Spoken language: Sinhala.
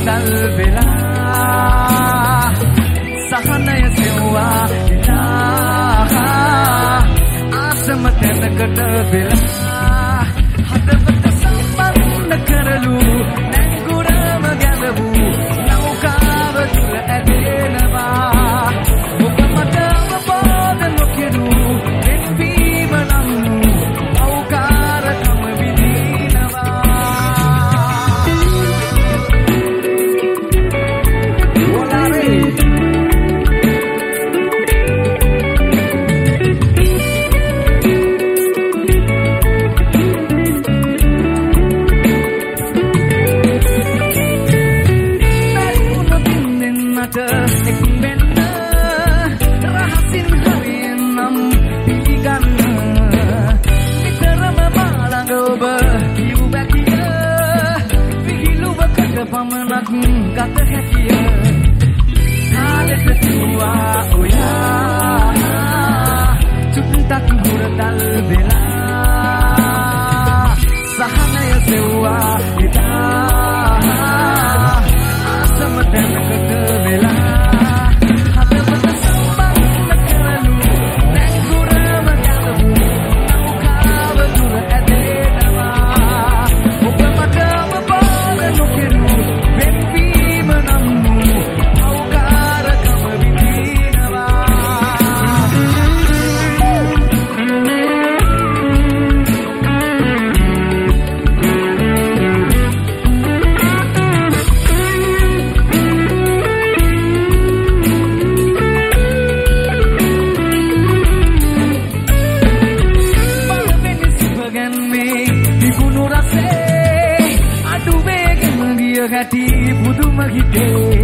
හුරතල් වෙලා සහනය සෙව්වා හිතා ආසම තැනකට වෙලා හදවත සම්බන්ධ කරලු නැංගුරම ගැලවූ නෞකාව තුල ඇදෙනවා ඔබ මටම පාද නොකිරු වෙන්වීම නම් අවකාරකම විඳිනවා පමණක් ගත හැකිය කාලෙට තුවා ඔයා චුට්ටක් හුරතල් වෙලා සහනය සෙව්වා හිතා ආසම තැනකට වෙලා හදවත සම්බන්ධ කරලු නැංගුරම ගැලවූ නෞකාව තුල ඇදෙනවා ඔබ මටම පාද නොකිරු හැටි පුදුම හිතේ